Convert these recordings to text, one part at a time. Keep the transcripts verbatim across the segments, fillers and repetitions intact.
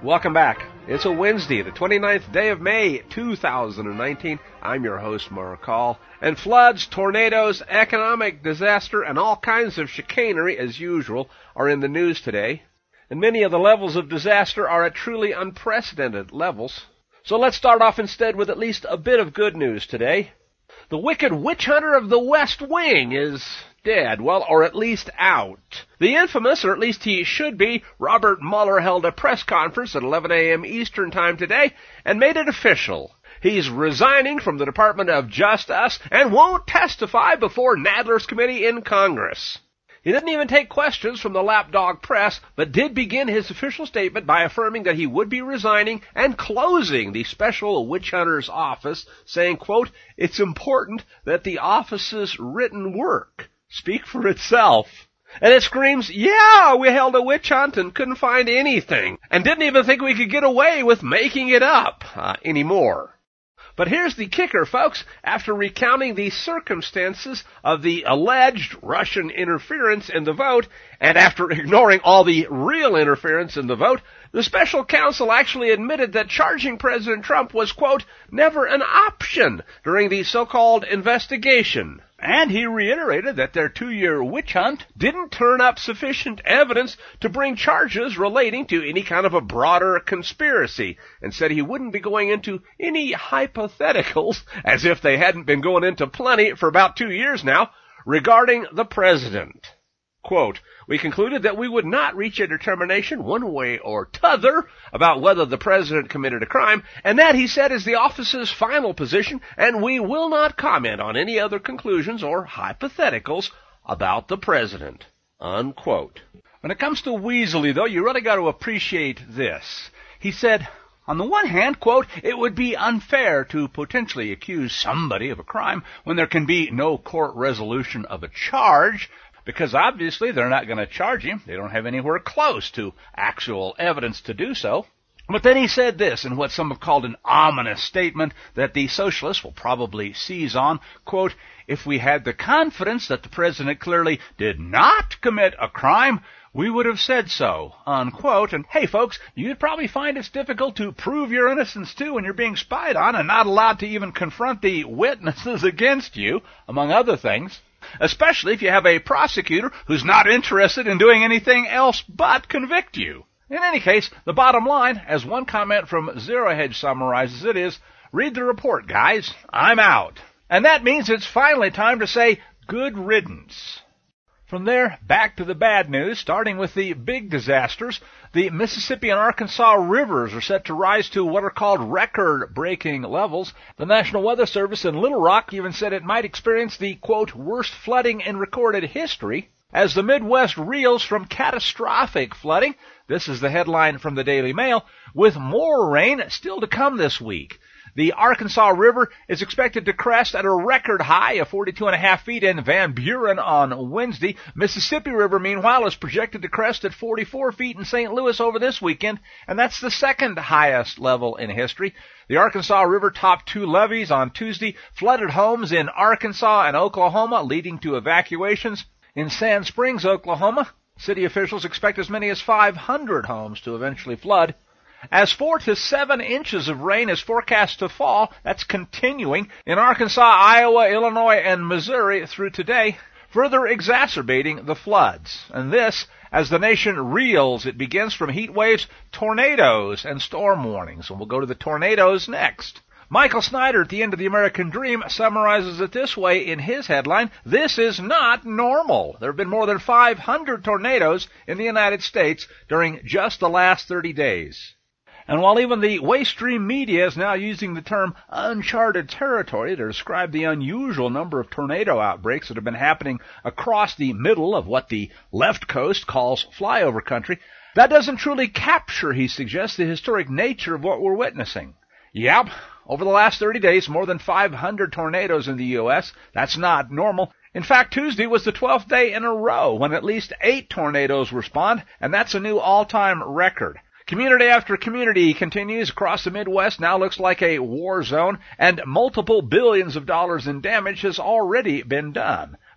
Welcome back. It's a Wednesday, the twenty-ninth day of May, two thousand nineteen. I'm your host, Mark Hall. And floods, tornadoes, economic disaster, and all kinds of chicanery, as usual, are in the news today. And many of the levels of disaster are at truly unprecedented levels. So let's start off instead with at least a bit of good news today. The wicked witch hunter of the West Wing is dead, well, or at least out. The infamous, or at least he should be, Robert Mueller held a press conference at eleven a.m. Eastern Time today and made it official. He's resigning from the Department of Justice and won't testify before Nadler's committee in Congress. He didn't even take questions from the lapdog press, but did begin his official statement by affirming that he would be resigning and closing the special witch hunter's office, saying, quote, "It's important that the office's written work speak for itself." And it screams, yeah, we held a witch hunt and couldn't find anything, and didn't even think we could get away with making it up uh, anymore. But here's the kicker, folks. After recounting the circumstances of the alleged Russian interference in the vote, and after ignoring all the real interference in the vote, the special counsel actually admitted that charging President Trump was, quote, never an option during the so-called investigation. And he reiterated that their two-year witch hunt didn't turn up sufficient evidence to bring charges relating to any kind of a broader conspiracy, and said he wouldn't be going into any hypotheticals, as if they hadn't been going into plenty for about two years now, regarding the president. Quote, "We concluded that we would not reach a determination one way or t'other about whether the president committed a crime, and that, he said, is the office's final position, and we will not comment on any other conclusions or hypotheticals about the president." Unquote. When it comes to Weasley, though, you really got to appreciate this. He said, on the one hand, quote, "it would be unfair to potentially accuse somebody of a crime when there can be no court resolution of a charge, because obviously they're not going to charge him. They don't have anywhere close to actual evidence to do so." But then he said this in what some have called an ominous statement that the socialists will probably seize on, quote, "If we had the confidence that the president clearly did not commit a crime, we would have said so," unquote. And hey, folks, you'd probably find it's difficult to prove your innocence, too, when you're being spied on and not allowed to even confront the witnesses against you, among other things. Especially if you have a prosecutor who's not interested in doing anything else but convict you. In any case, the bottom line, as one comment from Zero Hedge summarizes it, is, read the report, guys. I'm out. And that means it's finally time to say good riddance. From there, back to the bad news, starting with the big disasters. The Mississippi and Arkansas rivers are set to rise to what are called record-breaking levels. The National Weather Service in Little Rock even said it might experience the, quote, worst flooding in recorded history, as the Midwest reels from catastrophic flooding. This is the headline from the Daily Mail, with more rain still to come this week. The Arkansas River is expected to crest at a record high of forty-two and a half feet in Van Buren on Wednesday. Mississippi River, meanwhile, is projected to crest at forty-four feet in Saint Louis over this weekend, and that's the second highest level in history. The Arkansas River topped two levees on Tuesday, flooded homes in Arkansas and Oklahoma, leading to evacuations. In Sand Springs, Oklahoma, city officials expect as many as five hundred homes to eventually flood. As four to seven inches of rain is forecast to fall, that's continuing, in Arkansas, Iowa, Illinois, and Missouri through today, further exacerbating the floods. And this, as the nation reels, it begins from heat waves, tornadoes, and storm warnings. And we'll go to the tornadoes next. Michael Snyder at the end of The American Dream summarizes it this way in his headline, "This is not normal." There have been more than five hundred tornadoes in the United States during just the last thirty days. And while even the waste-stream media is now using the term uncharted territory to describe the unusual number of tornado outbreaks that have been happening across the middle of what the left coast calls flyover country, that doesn't truly capture, he suggests, the historic nature of what we're witnessing. Yep, over the last thirty days, more than five hundred tornadoes in the U S. That's not normal. In fact, Tuesday was the twelfth day in a row when at least eight tornadoes were spawned, and that's a new all-time record. Community after community continues across the Midwest, now looks like a war zone, and multiple billions of dollars in damage has already been done.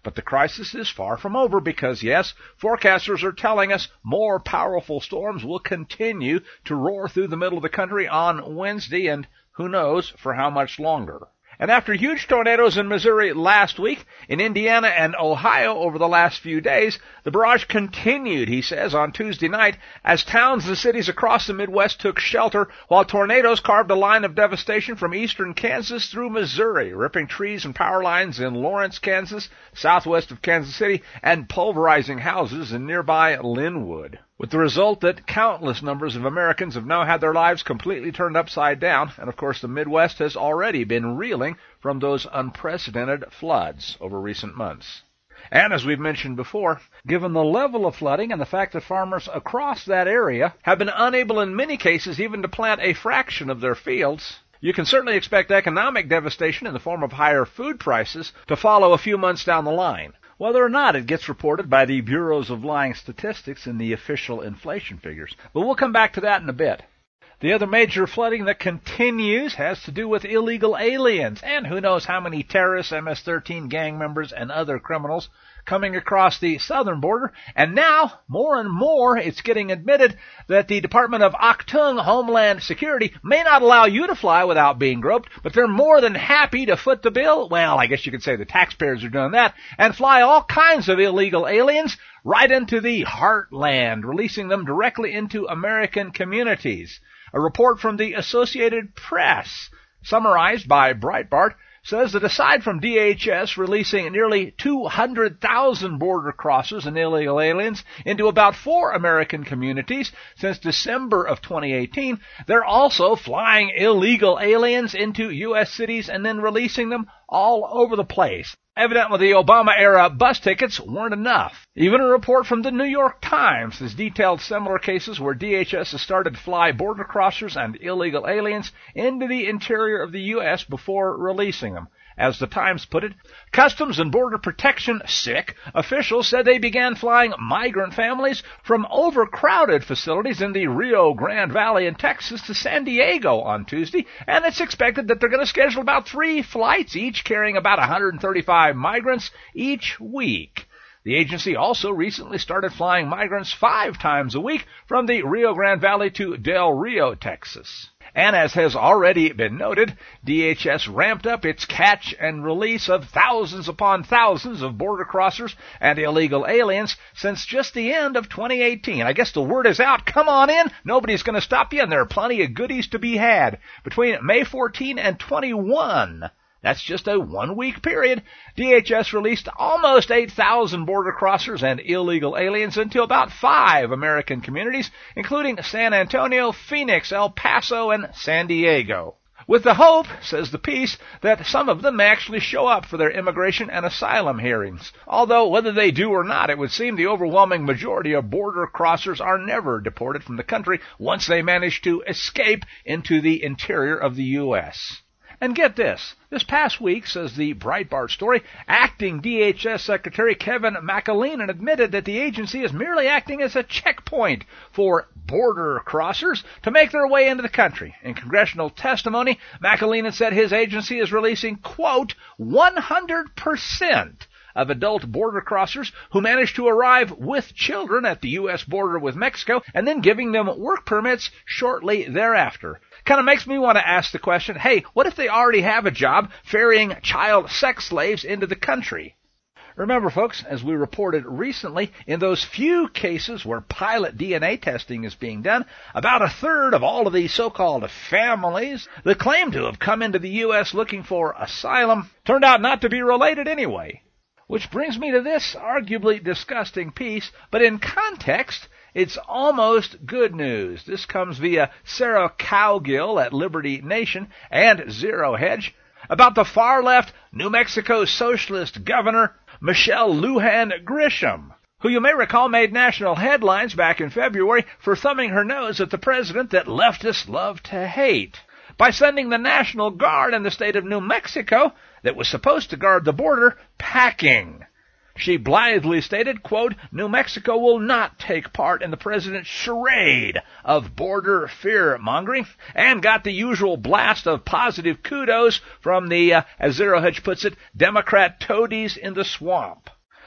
But the crisis is far from over because, yes, forecasters are telling us more powerful storms will continue to roar through the middle of the country on Wednesday, and who knows for how much longer. And after huge tornadoes in Missouri last week, in Indiana and Ohio over the last few days, the barrage continued, he says, on Tuesday night as towns and cities across the Midwest took shelter while tornadoes carved a line of devastation from eastern Kansas through Missouri, ripping trees and power lines in Lawrence, Kansas, southwest of Kansas City, and pulverizing houses in nearby Linwood. With the result that countless numbers of Americans have now had their lives completely turned upside down, and of course the Midwest has already been reeling from those unprecedented floods over recent months. And as we've mentioned before, given the level of flooding and the fact that farmers across that area have been unable in many cases even to plant a fraction of their fields, you can certainly expect economic devastation in the form of higher food prices to follow a few months down the line, whether or not it gets reported by the bureaus of lying statistics in the official inflation figures. But we'll come back to that in a bit. The other major flooding that continues has to do with illegal aliens, and who knows how many terrorists, M S thirteen gang members, and other criminals coming across the southern border. And now, more and more, it's getting admitted that the Department of Aktung Homeland Security may not allow you to fly without being groped, but they're more than happy to foot the bill. Well, I guess you could say the taxpayers are doing that, and fly all kinds of illegal aliens right into the heartland, releasing them directly into American communities. A report from the Associated Press, summarized by Breitbart, says that aside from D H S releasing nearly two hundred thousand border crossers and illegal aliens into about four American communities since December of twenty eighteen, they're also flying illegal aliens into U S cities and then releasing them all over the place. Evidently, the Obama-era bus tickets weren't enough. Even a report from the New York Times has detailed similar cases where D H S has started to fly border crossers and illegal aliens into the interior of the U S before releasing them. As the Times put it, Customs and Border Protection sick officials said they began flying migrant families from overcrowded facilities in the Rio Grande Valley in Texas to San Diego on Tuesday, and it's expected that they're going to schedule about three flights, each carrying about one hundred thirty-five migrants each week. The agency also recently started flying migrants five times a week from the Rio Grande Valley to Del Rio, Texas. And as has already been noted, D H S ramped up its catch and release of thousands upon thousands of border crossers and illegal aliens since just the end of twenty eighteen. I guess the word is out. Come on in. Nobody's going to stop you, and there are plenty of goodies to be had. Between May fourteenth and twenty-first, that's just a one-week period, D H S released almost eight thousand border crossers and illegal aliens into about five American communities, including San Antonio, Phoenix, El Paso, and San Diego. With the hope, says the piece, that some of them may actually show up for their immigration and asylum hearings. Although, whether they do or not, it would seem the overwhelming majority of border crossers are never deported from the country once they manage to escape into the interior of the U S And get this, this past week, says the Breitbart story, acting D H S Secretary Kevin McAleenan admitted that the agency is merely acting as a checkpoint for border crossers to make their way into the country. In congressional testimony, McAleenan said his agency is releasing, quote, one hundred percent of adult border crossers who manage to arrive with children at the U S border with Mexico and then giving them work permits shortly thereafter. Kind of makes me want to ask the question, hey, what if they already have a job ferrying child sex slaves into the country? Remember, folks, as we reported recently, in those few cases where pilot D N A testing is being done, about a third of all of these so-called families that claim to have come into the U S looking for asylum turned out not to be related anyway. Which brings me to this arguably disgusting piece, but in context, it's almost good news. This comes via Sarah Cowgill at Liberty Nation and Zero Hedge about the far-left New Mexico socialist governor, Michelle Lujan Grisham, who you may recall made national headlines back in February for thumbing her nose at the president that leftists love to hate by sending the National Guard in the state of New Mexico that was supposed to guard the border packing. She blithely stated, quote, New Mexico will not take part in the president's charade of border fear-mongering, and got the usual blast of positive kudos from the, uh, as Zero Hedge puts it, Democrat toadies in the swamp.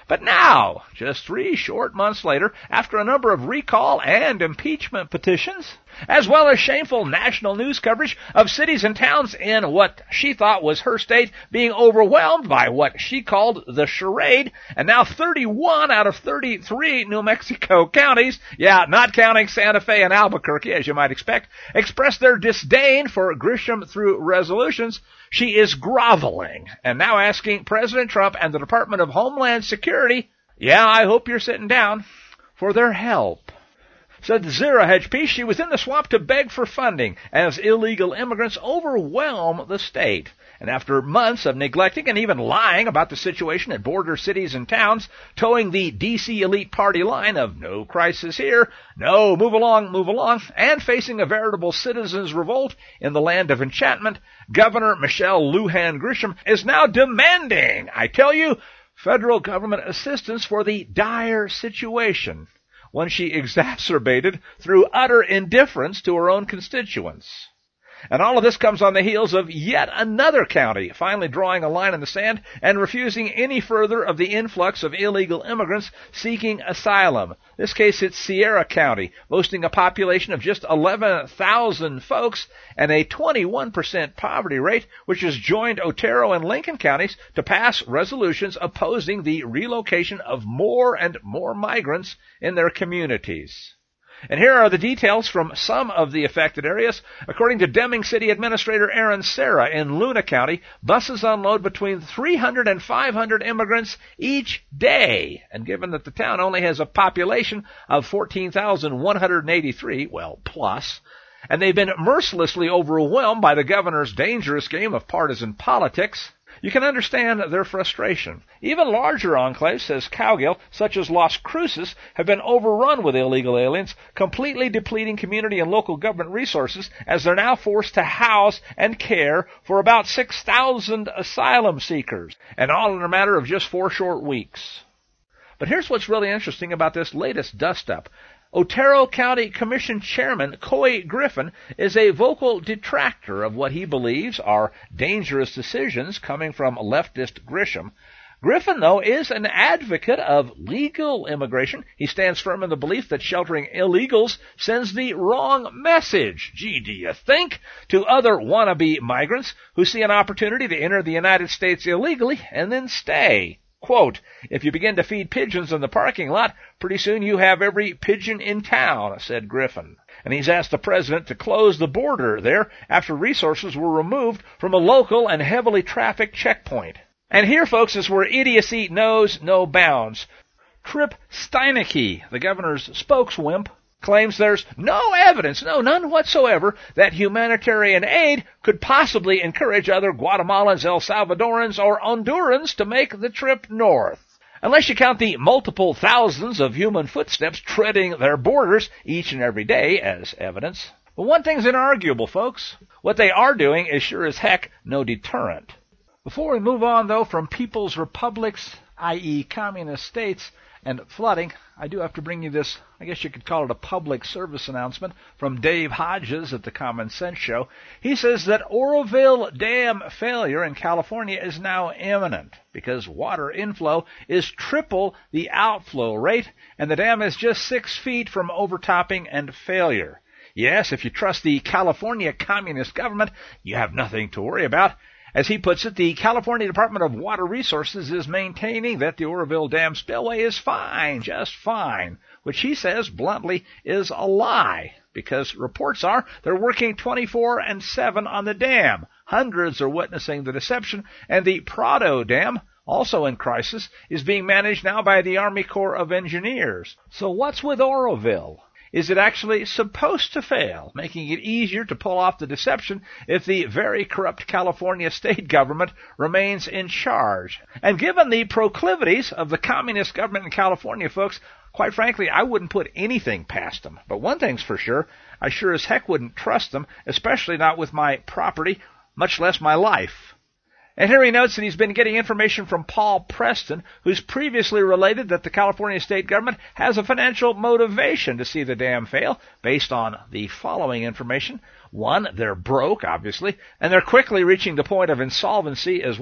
But now, just three short months later, after a number of recall and impeachment petitions, as well as shameful national news coverage of cities and towns in what she thought was her state being overwhelmed by what she called the charade, and now thirty-one out of thirty-three New Mexico counties, yeah, not counting Santa Fe and Albuquerque, as you might expect, expressed their disdain for Grisham through resolutions, she is groveling and now asking President Trump and the Department of Homeland Security, yeah, I hope you're sitting down, for their help. Said the Zero Hedge piece, she was in the swamp to beg for funding as illegal immigrants overwhelm the state. And after months of neglecting and even lying about the situation at border cities and towns, towing the D C elite party line of no crisis here, no, move along, move along, and facing a veritable citizens' revolt in the land of enchantment, Governor Michelle Lujan Grisham is now demanding, I tell you, federal government assistance for the dire situation, one she exacerbated through utter indifference to her own constituents. And all of this comes on the heels of yet another county finally drawing a line in the sand and refusing any further of the influx of illegal immigrants seeking asylum. This case, it's Sierra County, boasting a population of just eleven thousand folks and a twenty-one percent poverty rate, which has joined Otero and Lincoln counties to pass resolutions opposing the relocation of more and more migrants in their communities. And here are the details from some of the affected areas. According to Deming City Administrator Aaron Serra in Luna County, buses unload between three hundred and five hundred immigrants each day. And given that the town only has a population of fourteen thousand one hundred eighty-three, well, plus, and they've been mercilessly overwhelmed by the governor's dangerous game of partisan politics, you can understand their frustration. Even larger enclaves, says Cowgill, such as Las Cruces, have been overrun with illegal aliens, completely depleting community and local government resources as they're now forced to house and care for about six thousand asylum seekers, and all in a matter of just four short weeks. But here's what's really interesting about this latest dust-up. Otero County Commission Chairman Coy Griffin is a vocal detractor of what he believes are dangerous decisions coming from leftist Grisham. Griffin, though, is an advocate of legal immigration. He stands firm in the belief that sheltering illegals sends the wrong message, gee, do you think, to other wannabe migrants who see an opportunity to enter the United States illegally and then stay. Quote, if you begin to feed pigeons in the parking lot, pretty soon you have every pigeon in town, said Griffin. And he's asked the president to close the border there after resources were removed from a local and heavily trafficked checkpoint. And here, folks, is where idiocy knows no bounds. Trip Steineke, the governor's spokeswimp, claims there's no evidence, no, none whatsoever, that humanitarian aid could possibly encourage other Guatemalans, El Salvadorans, or Hondurans to make the trip north. Unless you count the multiple thousands of human footsteps treading their borders each and every day as evidence. But one thing's inarguable, folks. What they are doing is sure as heck no deterrent. Before we move on, though, from people's republics, that is communist states, and flooding, I do have to bring you this, I guess you could call it a public service announcement from Dave Hodges at the Common Sense Show. He says that Oroville Dam failure in California is now imminent because water inflow is triple the outflow rate, and the dam is just six feet from overtopping and failure. Yes, if you trust the California communist government, you have nothing to worry about. As he puts it, the California Department of Water Resources is maintaining that the Oroville Dam spillway is fine, just fine, which he says bluntly is a lie, because reports are they're working twenty-four and seven on the dam. Hundreds are witnessing the deception, and the Prado Dam, also in crisis, is being managed now by the Army Corps of Engineers. So what's with Oroville? Is it actually supposed to fail, making it easier to pull off the deception if the very corrupt California state government remains in charge? And given the proclivities of the communist government in California, folks, quite frankly, I wouldn't put anything past them. But one thing's for sure, I sure as heck wouldn't trust them, especially not with my property, much less my life. And here he notes that he's been getting information from Paul Preston, who's previously related that the California state government has a financial motivation to see the dam fail, based on the following information. One, they're broke, obviously, and they're quickly reaching the point of insolvency as well.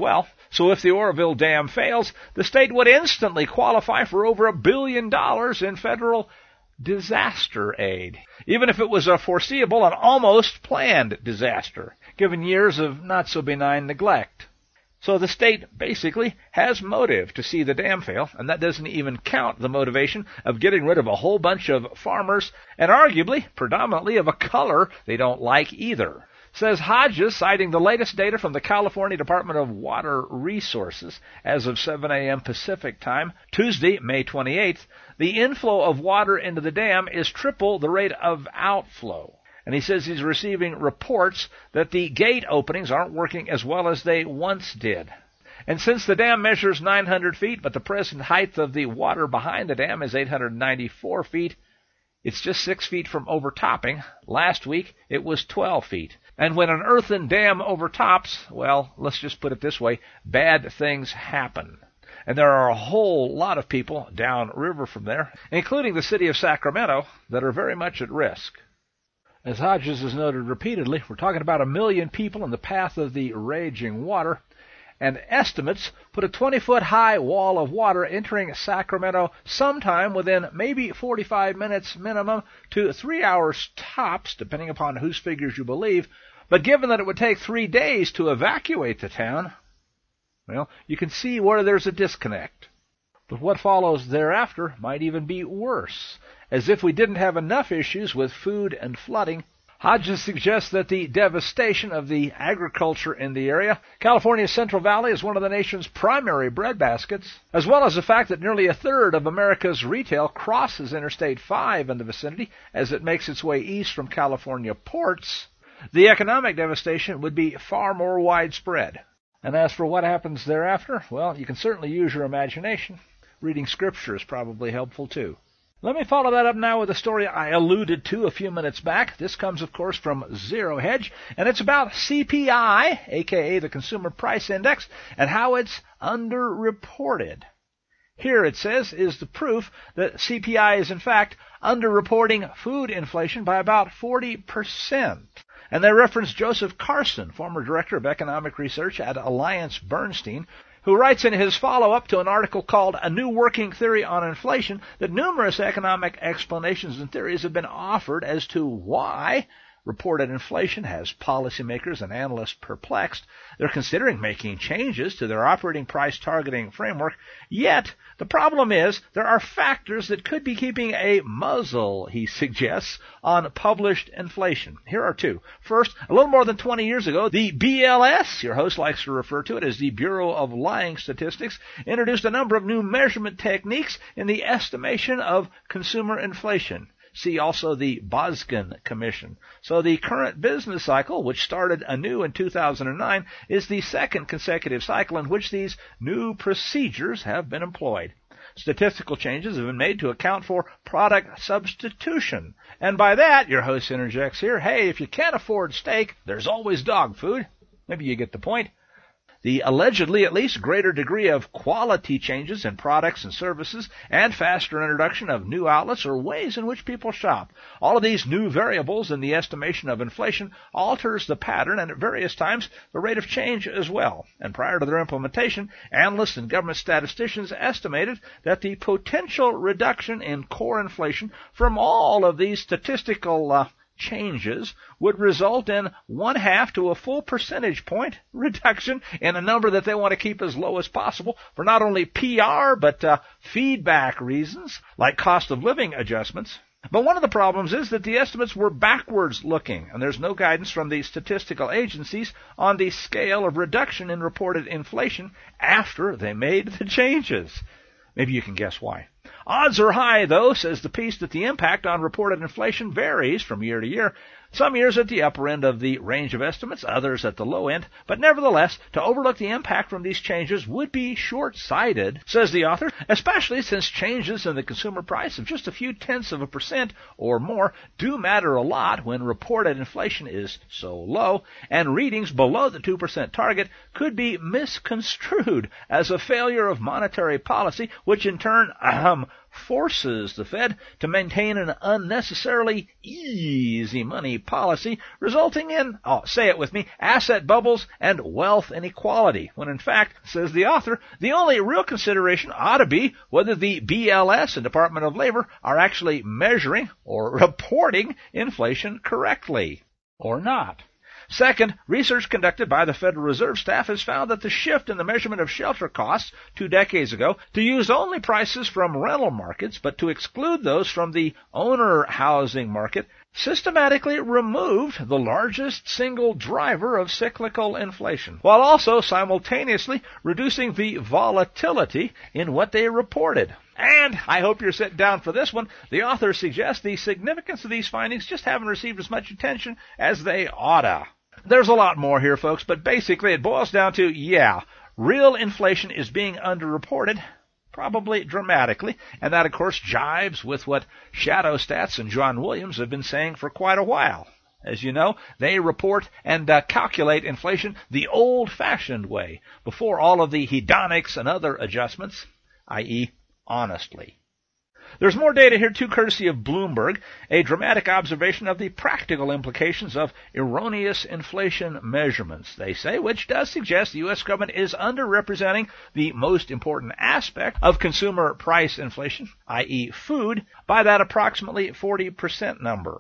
So if the Oroville Dam fails, the state would instantly qualify for over a billion dollars in federal disaster aid, even if it was a foreseeable and almost planned disaster, given years of not-so-benign neglect. So the state basically has motive to see the dam fail, and that doesn't even count the motivation of getting rid of a whole bunch of farmers, and arguably, predominantly of a color they don't like either. Says Hodges, citing the latest data from the California Department of Water Resources as of seven a.m. Pacific Time, Tuesday, May twenty-eighth, the inflow of water into the dam is triple the rate of outflow. And he says he's receiving reports that the gate openings aren't working as well as they once did. And since the dam measures nine hundred feet, but the present height of the water behind the dam is eight hundred ninety-four feet, it's just six feet from overtopping. Last week, it was twelve feet. And when an earthen dam overtops, well, let's just put it this way, bad things happen. And there are a whole lot of people downriver from there, including the city of Sacramento, that are very much at risk. As Hodges has noted repeatedly, we're talking about a million people in the path of the raging water, and estimates put a twenty-foot high wall of water entering Sacramento sometime within maybe forty-five minutes minimum to three hours tops, depending upon whose figures you believe. But given that it would take three days to evacuate the town, well, you can see where there's a disconnect. But what follows thereafter might even be worse. As if we didn't have enough issues with food and flooding, Hodges suggests that the devastation of the agriculture in the area, California's Central Valley is one of the nation's primary breadbaskets, as well as the fact that nearly a third of America's retail crosses Interstate five in the vicinity as it makes its way east from California ports, the economic devastation would be far more widespread. And as for what happens thereafter, well, you can certainly use your imagination. Reading scripture is probably helpful too. Let me follow that up now with a story I alluded to a few minutes back. This comes, of course, from Zero Hedge, and it's about C P I, aka the Consumer Price Index, and how it's underreported. Here, it says, is the proof that C P I is, in fact, underreporting food inflation by about forty percent. And they reference Joseph Carson, former director of economic research at Alliance Bernstein, who writes in his follow-up to an article called A New Working Theory on Inflation that numerous economic explanations and theories have been offered as to why reported inflation has policymakers and analysts perplexed. They're considering making changes to their operating price targeting framework, yet the problem is there are factors that could be keeping a muzzle, he suggests, on published inflation. Here are two. First, a little more than twenty years ago, the B L S, your host likes to refer to it as the Bureau of Lying Statistics, introduced a number of new measurement techniques in the estimation of consumer inflation. See also the Boskin Commission. So the current business cycle, which started anew in two thousand nine, is the second consecutive cycle in which these new procedures have been employed. Statistical changes have been made to account for product substitution. And by that, your host interjects here, hey, if you can't afford steak, there's always dog food. Maybe you get the point. The allegedly at least greater degree of quality changes in products and services and faster introduction of new outlets or ways in which people shop. All of these new variables in the estimation of inflation alters the pattern and at various times the rate of change as well. And prior to their implementation, analysts and government statisticians estimated that the potential reduction in core inflation from all of these statistical uh, changes would result in one half to a full percentage point reduction in a number that they want to keep as low as possible for not only P R but uh, feedback reasons like cost of living adjustments. But one of the problems is that the estimates were backwards looking, and there's no guidance from the statistical agencies on the scale of reduction in reported inflation after they made the changes. Maybe you can guess why. Odds are high, though, says the piece, that the impact on reported inflation varies from year to year. Some years at the upper end of the range of estimates, others at the low end. But nevertheless, to overlook the impact from these changes would be short-sighted, says the author, especially since changes in the consumer price of just a few tenths of a percent or more do matter a lot when reported inflation is so low, and readings below the two percent target could be misconstrued as a failure of monetary policy, which in turn, ahem, forces the Fed to maintain an unnecessarily easy money policy, resulting in, oh, say it with me, asset bubbles and wealth inequality, when in fact, says the author, the only real consideration ought to be whether the B L S and Department of Labor are actually measuring or reporting inflation correctly, or not. Second, research conducted by the Federal Reserve staff has found that the shift in the measurement of shelter costs two decades ago to use only prices from rental markets, but to exclude those from the owner housing market, systematically removed the largest single driver of cyclical inflation, while also simultaneously reducing the volatility in what they reported. And I hope you're sitting down for this one. The author suggests the significance of these findings just haven't received as much attention as they oughta. There's a lot more here, folks, but basically it boils down to, yeah, real inflation is being underreported, probably dramatically, and that, of course, jives with what Shadow Stats and John Williams have been saying for quite a while. As you know, they report and uh, calculate inflation the old-fashioned way, before all of the hedonics and other adjustments, that is, honestly. There's more data here, too, courtesy of Bloomberg, a dramatic observation of the practical implications of erroneous inflation measurements, they say, which does suggest the U S government is underrepresenting the most important aspect of consumer price inflation, that is food, by that approximately forty percent number.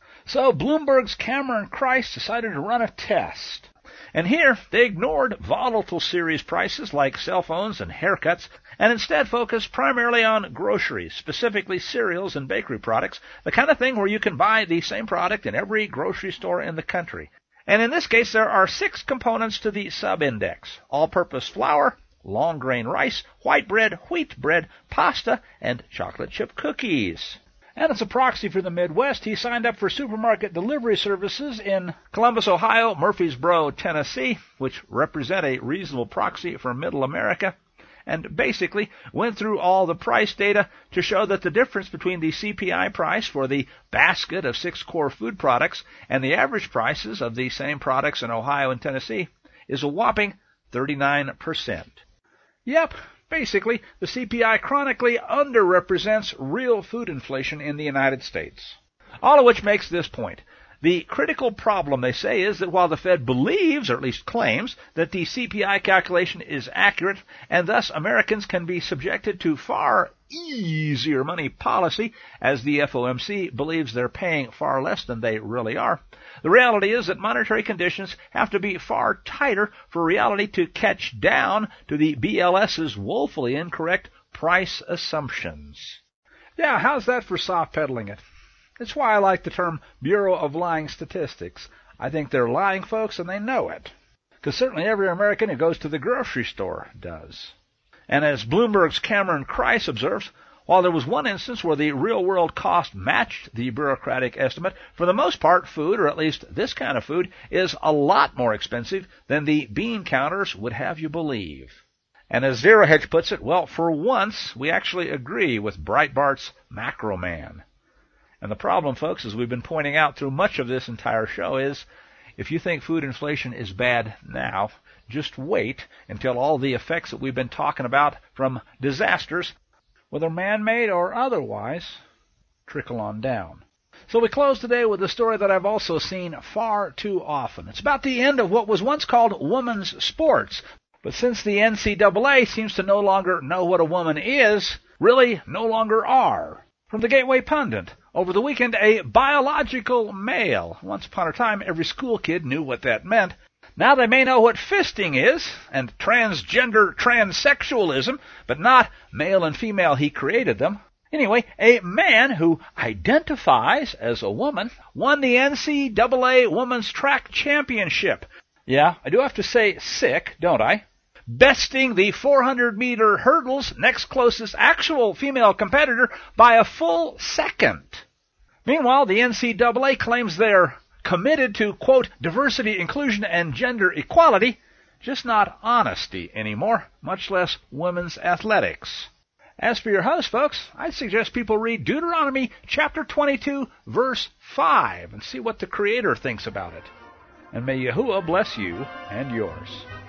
So Bloomberg's Cameron Christ decided to run a test. And here, they ignored volatile series prices like cell phones and haircuts, and instead focused primarily on groceries, specifically cereals and bakery products, the kind of thing where you can buy the same product in every grocery store in the country. And in this case, there are six components to the sub-index: all-purpose flour, long-grain rice, white bread, wheat bread, pasta, and chocolate chip cookies. And as a proxy for the Midwest, he signed up for supermarket delivery services in Columbus, Ohio, Murfreesboro, Tennessee, which represent a reasonable proxy for Middle America, and basically went through all the price data to show that the difference between the C P I price for the basket of six core food products and the average prices of the same products in Ohio and Tennessee is a whopping thirty-nine percent. Yep. Basically, the C P I chronically underrepresents real food inflation in the United States. All of which makes this point. The critical problem, they say, is that while the Fed believes, or at least claims, that the C P I calculation is accurate, and thus Americans can be subjected to far easier money policy, as the F O M C believes they're paying far less than they really are, the reality is that monetary conditions have to be far tighter for reality to catch down to the B L S's woefully incorrect price assumptions. Yeah, how's that for soft-pedaling it? It's why I like the term Bureau of Lying Statistics. I think they're lying, folks, and they know it. Because certainly every American who goes to the grocery store does. And as Bloomberg's Cameron Christ observes, while there was one instance where the real-world cost matched the bureaucratic estimate, for the most part, food, or at least this kind of food, is a lot more expensive than the bean counters would have you believe. And as Zero Hedge puts it, well, for once, we actually agree with Breitbart's Macro Man. And the problem, folks, as we've been pointing out through much of this entire show, is if you think food inflation is bad now, just wait until all the effects that we've been talking about from disasters, whether man-made or otherwise, trickle on down. So we close today with a story that I've also seen far too often. It's about the end of what was once called women's sports. But since the N C double A seems to no longer know what a woman is, really no longer are. From the Gateway Pundit, over the weekend, a biological male. Once upon a time, every school kid knew what that meant. Now they may know what fisting is, and transgender transsexualism, but not male and female, he created them. Anyway, a man who identifies as a woman won the N C double A Women's Track Championship. Yeah, I do have to say sick, don't I? Besting the four hundred meter hurdles next closest actual female competitor by a full second. Meanwhile, the N C double A claims they're committed to, quote, diversity, inclusion, and gender equality, just not honesty anymore, much less women's athletics. As for your host, folks, I'd suggest people read Deuteronomy chapter twenty-two, verse five, and see what the Creator thinks about it. And may Yahuwah bless you and yours.